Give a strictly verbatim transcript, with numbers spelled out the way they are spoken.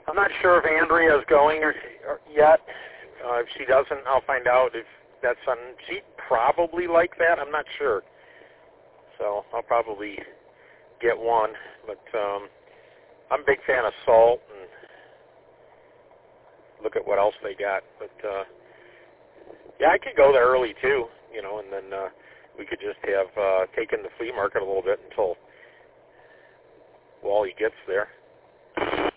I'm not sure if Andrea is going or, or yet. Uh, if she doesn't, I'll find out if that's on. She'd probably like that. I'm not sure. So I'll probably get one. But um, I'm a big fan of Salt, and look at what else they got. But uh, yeah, I could go there early too, you know, and then uh, we could just have uh, taken the flea market a little bit until Wally gets there.